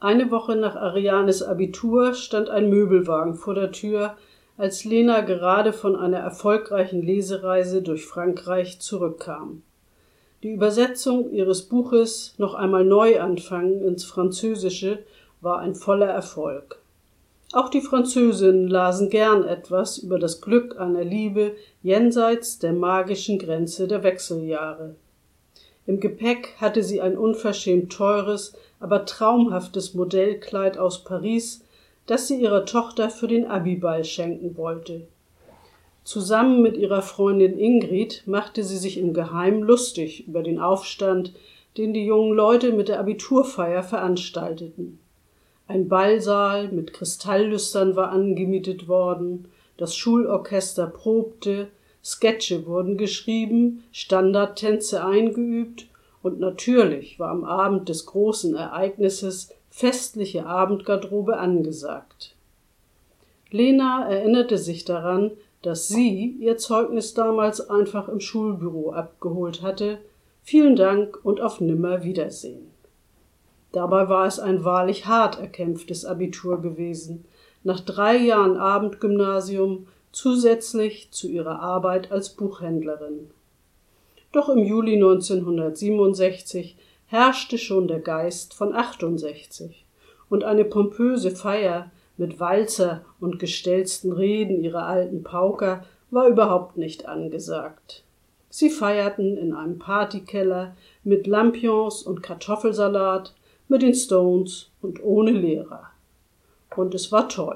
Eine Woche nach Arianes Abitur stand ein Möbelwagen vor der Tür, als Lena gerade von einer erfolgreichen Lesereise durch Frankreich zurückkam. Die Übersetzung ihres Buches »Noch einmal neu anfangen« ins Französische war ein voller Erfolg. Auch die Französinnen lasen gern etwas über das Glück einer Liebe jenseits der magischen Grenze der Wechseljahre. Im Gepäck hatte sie ein unverschämt teures, aber traumhaftes Modellkleid aus Paris, das sie ihrer Tochter für den Abiball schenken wollte. Zusammen mit ihrer Freundin Ingrid machte sie sich im Geheimen lustig über den Aufstand, den die jungen Leute mit der Abiturfeier veranstalteten. Ein Ballsaal mit Kristalllüstern war angemietet worden, das Schulorchester probte, Sketche wurden geschrieben, Standardtänze eingeübt und natürlich war am Abend des großen Ereignisses festliche Abendgarderobe angesagt. Lena erinnerte sich daran, dass sie ihr Zeugnis damals einfach im Schulbüro abgeholt hatte. Vielen Dank und auf Nimmerwiedersehen. Dabei war es ein wahrlich hart erkämpftes Abitur gewesen, nach 3 Jahren Abendgymnasium zusätzlich zu ihrer Arbeit als Buchhändlerin. Doch im Juli 1967 herrschte schon der Geist von 68 und eine pompöse Feier mit Walzer und gestellten Reden ihrer alten Pauker war überhaupt nicht angesagt. Sie feierten in einem Partykeller mit Lampions und Kartoffelsalat, mit den Stones und ohne Lehrer. Und es war toll.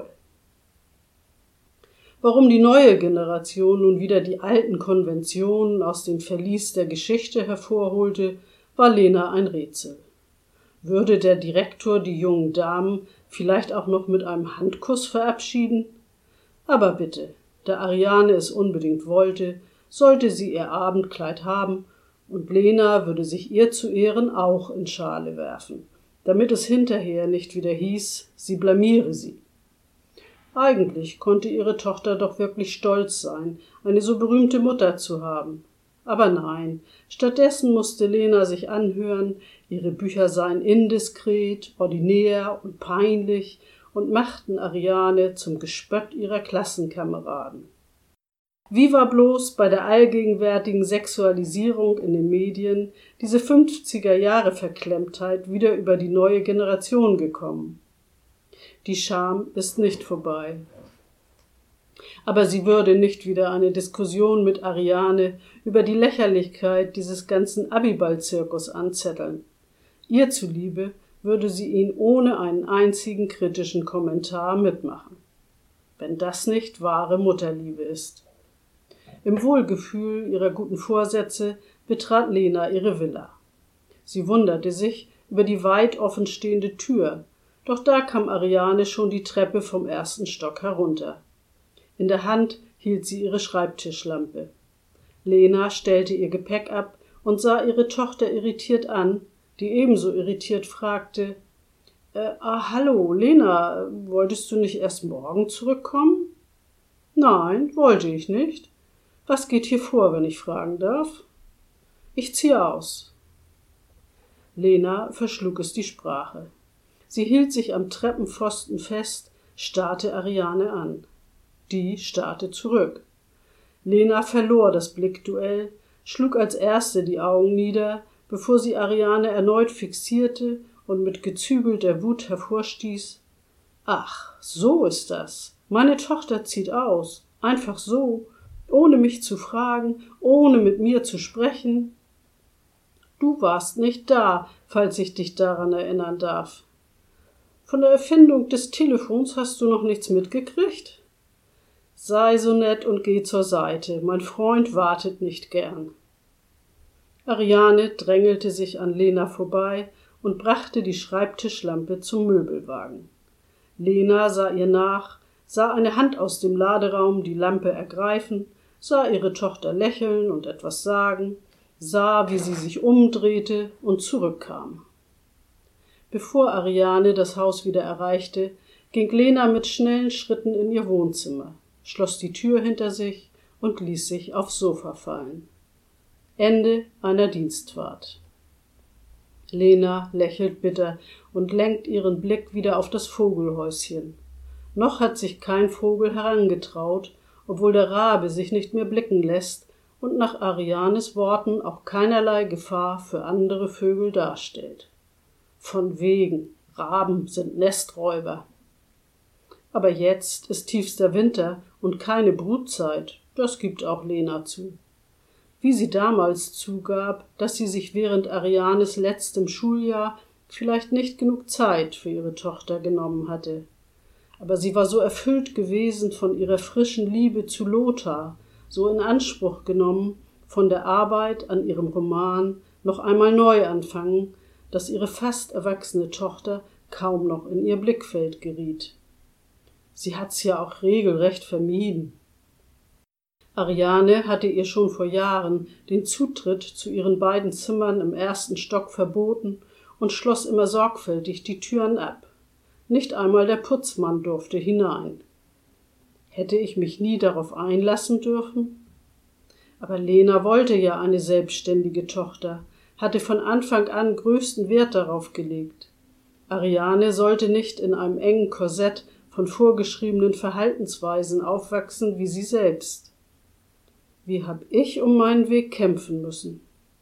Warum die neue Generation nun wieder die alten Konventionen aus dem Verlies der Geschichte hervorholte, war Lena ein Rätsel. Würde der Direktor die jungen Damen vielleicht auch noch mit einem Handkuss verabschieden? Aber bitte, da Ariane es unbedingt wollte, sollte sie ihr Abendkleid haben, und Lena würde sich ihr zu Ehren auch in Schale werfen, damit es hinterher nicht wieder hieß, sie blamiere sie. Eigentlich konnte ihre Tochter doch wirklich stolz sein, eine so berühmte Mutter zu haben. Aber nein, stattdessen musste Lena sich anhören, ihre Bücher seien indiskret, ordinär und peinlich und machten Ariane zum Gespött ihrer Klassenkameraden. Wie war bloß bei der allgegenwärtigen Sexualisierung in den Medien diese 50er-Jahre-Verklemmtheit wieder über die neue Generation gekommen? Die Scham ist nicht vorbei. Aber sie würde nicht wieder eine Diskussion mit Ariane über die Lächerlichkeit dieses ganzen Abiball-Zirkus anzetteln. Ihr zuliebe würde sie ihn ohne einen einzigen kritischen Kommentar mitmachen. Wenn das nicht wahre Mutterliebe ist. Im Wohlgefühl ihrer guten Vorsätze betrat Lena ihre Villa. Sie wunderte sich über die weit offenstehende Tür, doch da kam Ariane schon die Treppe vom 1. Stock herunter. In der Hand hielt sie ihre Schreibtischlampe. Lena stellte ihr Gepäck ab und sah ihre Tochter irritiert an, die ebenso irritiert fragte: Hallo, Lena, wolltest du nicht erst morgen zurückkommen?« »Nein, wollte ich nicht. Was geht hier vor, wenn ich fragen darf?« »Ich ziehe aus.« Lena verschlug es die Sprache. Sie hielt sich am Treppenpfosten fest, starrte Ariane an. Die starrte zurück. Lena verlor das Blickduell, schlug als erste die Augen nieder, bevor sie Ariane erneut fixierte und mit gezügelter Wut hervorstieß: »Ach, so ist das. Meine Tochter zieht aus. Einfach so, ohne mich zu fragen, ohne mit mir zu sprechen.« »Du warst nicht da, falls ich dich daran erinnern darf. Von der Erfindung des Telefons hast du noch nichts mitgekriegt? Sei so nett und geh zur Seite, mein Freund wartet nicht gern.« Ariane drängelte sich an Lena vorbei und brachte die Schreibtischlampe zum Möbelwagen. Lena sah ihr nach, sah eine Hand aus dem Laderaum die Lampe ergreifen, sah ihre Tochter lächeln und etwas sagen, sah, wie sie sich umdrehte und zurückkam. Bevor Ariane das Haus wieder erreichte, ging Lena mit schnellen Schritten in ihr Wohnzimmer, schloss die Tür hinter sich und ließ sich aufs Sofa fallen. Ende einer Dienstfahrt. Lena lächelt bitter und lenkt ihren Blick wieder auf das Vogelhäuschen. Noch hat sich kein Vogel herangetraut, obwohl der Rabe sich nicht mehr blicken lässt und nach Arianes Worten auch keinerlei Gefahr für andere Vögel darstellt. Von wegen, Raben sind Nesträuber. Aber jetzt ist tiefster Winter und keine Brutzeit, das gibt auch Lena zu. Wie sie damals zugab, dass sie sich während Arianes letztem Schuljahr vielleicht nicht genug Zeit für ihre Tochter genommen hatte. Aber sie war so erfüllt gewesen von ihrer frischen Liebe zu Lothar, so in Anspruch genommen von der Arbeit an ihrem Roman noch einmal neu anfangen, dass ihre fast erwachsene Tochter kaum noch in ihr Blickfeld geriet. Sie hat's ja auch regelrecht vermieden. Ariane hatte ihr schon vor Jahren den Zutritt zu ihren beiden Zimmern im ersten Stock verboten und schloss immer sorgfältig die Türen ab. Nicht einmal der Putzmann durfte hinein. Hätte ich mich nie darauf einlassen dürfen? Aber Lena wollte ja eine selbstständige Tochter, hatte von Anfang an größten Wert darauf gelegt. Ariane sollte nicht in einem engen Korsett von vorgeschriebenen Verhaltensweisen aufwachsen wie sie selbst. Wie hab ich um meinen Weg kämpfen müssen?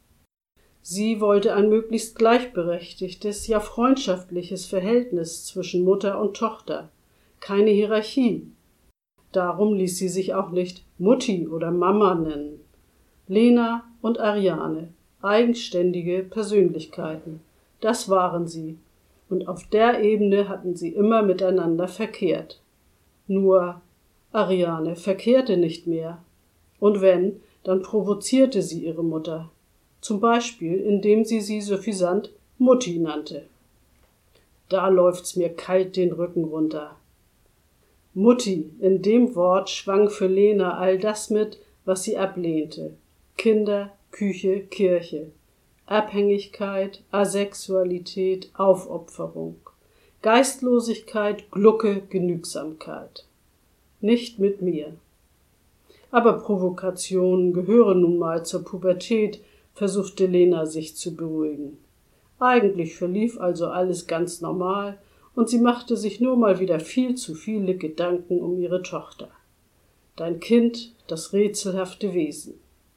Sie wollte ein möglichst gleichberechtigtes, ja freundschaftliches Verhältnis zwischen Mutter und Tochter, keine Hierarchie. Darum ließ sie sich auch nicht Mutti oder Mama nennen. Lena und Ariane, eigenständige Persönlichkeiten, das waren sie, und auf der Ebene hatten sie immer miteinander verkehrt. Nur Ariane verkehrte nicht mehr. Und wenn, dann provozierte sie ihre Mutter, zum Beispiel indem sie suffisant Mutti nannte. Da läuft's mir kalt den Rücken runter. Mutti, in dem Wort schwang für Lena all das mit, was sie ablehnte. Kinder, Küche, Kirche. Abhängigkeit, Asexualität, Aufopferung. Geistlosigkeit, Glucke, Genügsamkeit. Nicht mit mir. Aber Provokationen gehören nun mal zur Pubertät, versuchte Lena sich zu beruhigen. Eigentlich verlief also alles ganz normal und sie machte sich nur mal wieder viel zu viele Gedanken um ihre Tochter. Dein Kind, das rätselhafte Wesen.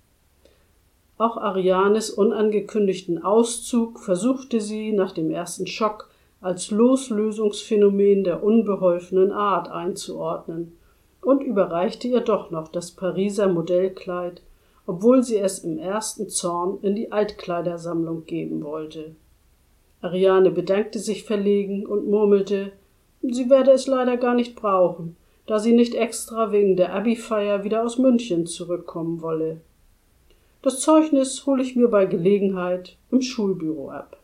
Auch Arianes unangekündigten Auszug versuchte sie nach dem ersten Schock als Loslösungsphänomen der unbeholfenen Art einzuordnen und überreichte ihr doch noch das Pariser Modellkleid, obwohl sie es im ersten Zorn in die Altkleidersammlung geben wollte. Ariane bedankte sich verlegen und murmelte, sie werde es leider gar nicht brauchen, da sie nicht extra wegen der Abi-Feier wieder aus München zurückkommen wolle. Das Zeugnis hole ich mir bei Gelegenheit im Schulbüro ab.